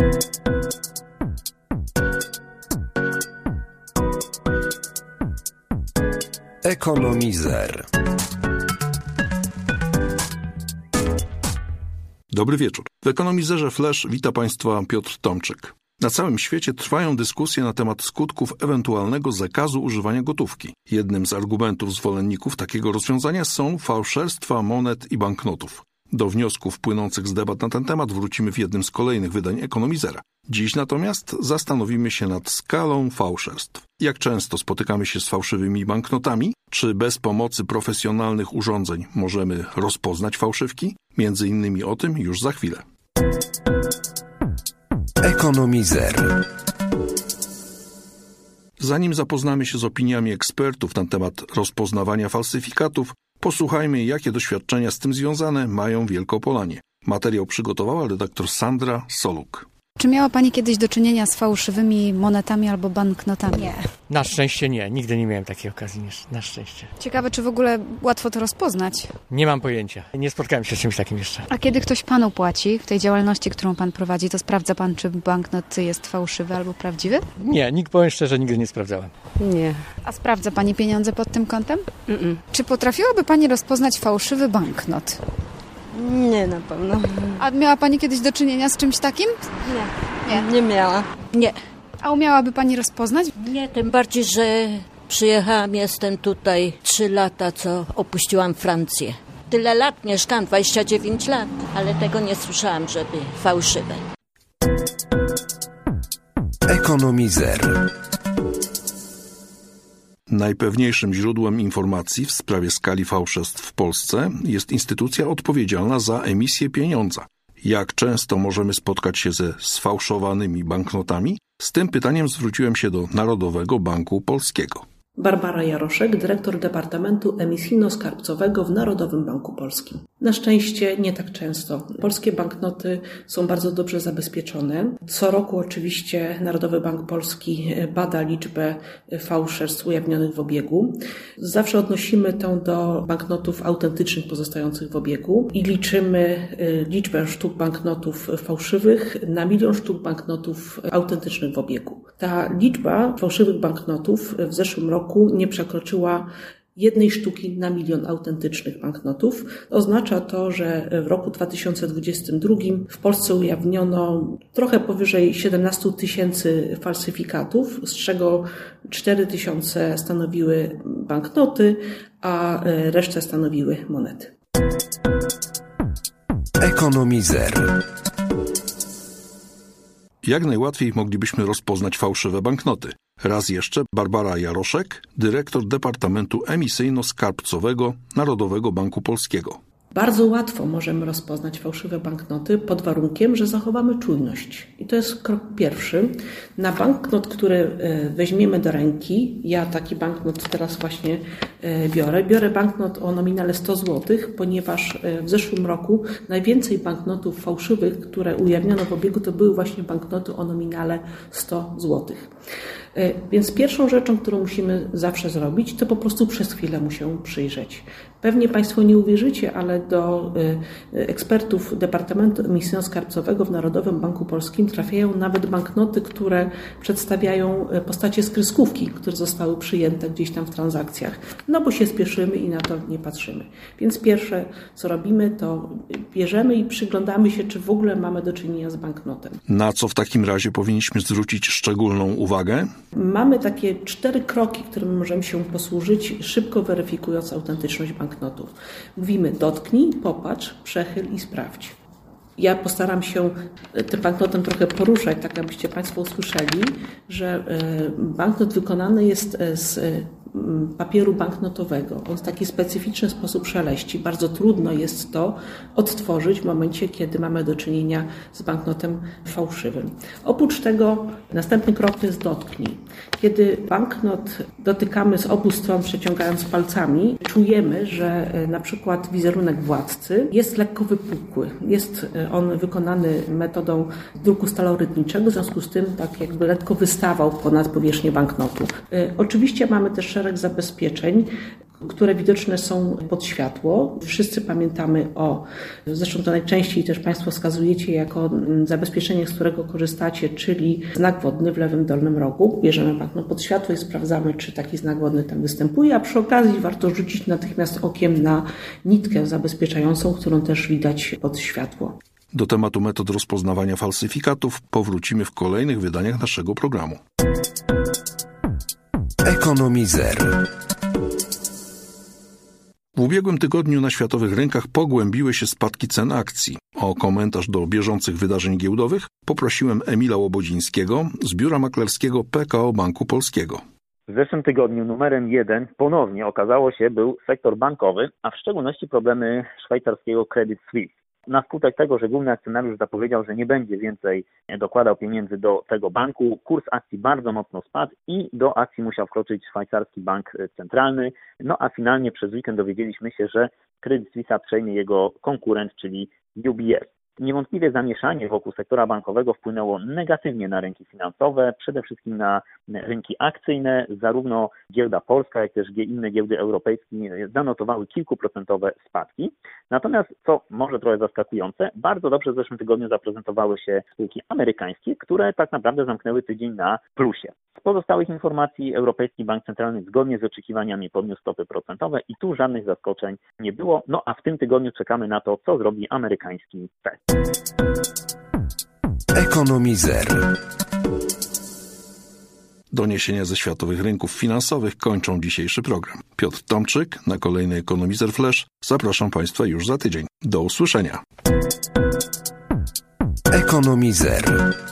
Ekonomizer. Dobry wieczór. W Ekonomizerze Flash wita Państwa Piotr Tomczyk. Na całym świecie trwają dyskusje na temat skutków ewentualnego zakazu używania gotówki. Jednym z argumentów zwolenników takiego rozwiązania są fałszerstwa monet i banknotów. Do wniosków płynących z debat na ten temat wrócimy w jednym z kolejnych wydań Ekonomizera. Dziś natomiast zastanowimy się nad skalą fałszerstw. Jak często spotykamy się z fałszywymi banknotami? Czy bez pomocy profesjonalnych urządzeń możemy rozpoznać fałszywki? Między innymi o tym już za chwilę. Ekonomizer. Zanim zapoznamy się z opiniami ekspertów na temat rozpoznawania falsyfikatów, posłuchajmy, jakie doświadczenia z tym związane mają Wielkopolanie. Materiał przygotowała redaktor Sandra Soluk. Czy miała Pani kiedyś do czynienia z fałszywymi monetami albo banknotami? Nie. Na szczęście nie. Nigdy nie miałem takiej okazji. Na szczęście. Ciekawe, czy w ogóle łatwo to rozpoznać? Nie mam pojęcia. Nie spotkałem się z czymś takim jeszcze. A kiedy ktoś Panu płaci w tej działalności, którą Pan prowadzi, to sprawdza Pan, czy banknot jest fałszywy albo prawdziwy? Nie, powiem szczerze, nigdy nie sprawdzałem. Nie. A sprawdza Pani pieniądze pod tym kątem? Czy potrafiłaby Pani rozpoznać fałszywy banknot? Nie, na pewno. A miała Pani kiedyś do czynienia z czymś takim? Nie. Nie miała. Nie. A umiałaby Pani rozpoznać? Nie, tym bardziej, że przyjechałam, jestem tutaj 3 lata, co opuściłam Francję. Tyle lat mieszkam, 29 lat, ale tego nie słyszałam, żeby fałszywe. Ekonomizer. Najpewniejszym źródłem informacji w sprawie skali fałszerstw w Polsce jest instytucja odpowiedzialna za emisję pieniądza. Jak często możemy spotkać się ze sfałszowanymi banknotami? Z tym pytaniem zwróciłem się do Narodowego Banku Polskiego. Barbara Jaroszek, dyrektor Departamentu Emisyjno-Skarbcowego w Narodowym Banku Polskim. Na szczęście nie tak często. Polskie banknoty są bardzo dobrze zabezpieczone. Co roku oczywiście Narodowy Bank Polski bada liczbę fałszerstw ujawnionych w obiegu. Zawsze odnosimy to do banknotów autentycznych pozostających w obiegu i liczymy liczbę sztuk banknotów fałszywych na 1 000 000 sztuk banknotów autentycznych w obiegu. Ta liczba fałszywych banknotów w zeszłym roku nie przekroczyła 1 sztuki na 1 000 000 autentycznych banknotów. Oznacza to, że w roku 2022 w Polsce ujawniono trochę powyżej 17 000 falsyfikatów, z czego 4 000 stanowiły banknoty, a resztę stanowiły monety. Ekonomizer. Jak najłatwiej moglibyśmy rozpoznać fałszywe banknoty? Raz jeszcze Barbara Jaroszek, dyrektor Departamentu Emisyjno-Skarbcowego Narodowego Banku Polskiego. Bardzo łatwo możemy rozpoznać fałszywe banknoty pod warunkiem, że zachowamy czujność. I to jest krok pierwszy. Na banknot, który weźmiemy do ręki, ja taki banknot teraz właśnie biorę banknot o nominale 100 zł, ponieważ w zeszłym roku najwięcej banknotów fałszywych, które ujawniono w obiegu, to były właśnie banknoty o nominale 100 zł. Więc pierwszą rzeczą, którą musimy zawsze zrobić, to po prostu przez chwilę mu się przyjrzeć. Pewnie Państwo nie uwierzycie, ale do ekspertów Departamentu Emisyjno-Skarbcowego w Narodowym Banku Polskim trafiają nawet banknoty, które przedstawiają postacie z kreskówki, które zostały przyjęte gdzieś tam w transakcjach. No bo się spieszymy i na to nie patrzymy. Więc pierwsze, co robimy, to bierzemy i przyglądamy się, czy w ogóle mamy do czynienia z banknotem. Na co w takim razie powinniśmy zwrócić szczególną uwagę? Mamy takie 4 kroki, którymi możemy się posłużyć, szybko weryfikując autentyczność banknotów. Mówimy: dotknij, popatrz, przechyl i sprawdź. Ja postaram się tym banknotem trochę poruszać, tak abyście Państwo usłyszeli, że banknot wykonany jest z papieru banknotowego. On w taki specyficzny sposób szeleści. Bardzo trudno jest to odtworzyć w momencie, kiedy mamy do czynienia z banknotem fałszywym. Oprócz tego następny krok to jest dotknij. Kiedy banknot dotykamy z obu stron, przeciągając palcami, czujemy, że na przykład wizerunek władcy jest lekko wypukły. Jest on wykonany metodą druku stalorytniczego, w związku z tym tak jakby lekko wystawał ponad powierzchnię banknotu. Oczywiście mamy też szereg zabezpieczeń, które widoczne są pod światło. Wszyscy pamiętamy zresztą to najczęściej też Państwo wskazujecie jako zabezpieczenie, z którego korzystacie, czyli znak wodny w lewym dolnym rogu. Bierzemy banknot pod światło i sprawdzamy, czy taki znak wodny tam występuje, a przy okazji warto rzucić natychmiast okiem na nitkę zabezpieczającą, którą też widać pod światło. Do tematu metod rozpoznawania falsyfikatów powrócimy w kolejnych wydaniach naszego programu. Ekonomizer. W ubiegłym tygodniu na światowych rynkach pogłębiły się spadki cen akcji. O komentarz do bieżących wydarzeń giełdowych poprosiłem Emila Łobodzińskiego z biura maklerskiego PKO Banku Polskiego. W zeszłym tygodniu numerem 1 ponownie okazało się był sektor bankowy, a w szczególności problemy szwajcarskiego Credit Suisse. Na skutek tego, że główny akcjonariusz zapowiedział, że nie będzie więcej dokładał pieniędzy do tego banku, kurs akcji bardzo mocno spadł i do akcji musiał wkroczyć szwajcarski bank centralny. No a finalnie przez weekend dowiedzieliśmy się, że Credit Suisse przejmie jego konkurent, czyli UBS. Niewątpliwie zamieszanie wokół sektora bankowego wpłynęło negatywnie na rynki finansowe, przede wszystkim na rynki akcyjne. Zarówno giełda polska, jak też inne giełdy europejskie zanotowały kilkuprocentowe spadki. Natomiast, co może trochę zaskakujące, bardzo dobrze w zeszłym tygodniu zaprezentowały się spółki amerykańskie, które tak naprawdę zamknęły tydzień na plusie. Z pozostałych informacji Europejski Bank Centralny zgodnie z oczekiwaniami podniósł stopy procentowe i tu żadnych zaskoczeń nie było. No a w tym tygodniu czekamy na to, co zrobi amerykański Fed. Ekonomizer. Doniesienia ze światowych rynków finansowych kończą dzisiejszy program. Piotr Tomczyk na kolejny Ekonomizer Flash. Zapraszam Państwa już za tydzień. Do usłyszenia. Ekonomizer.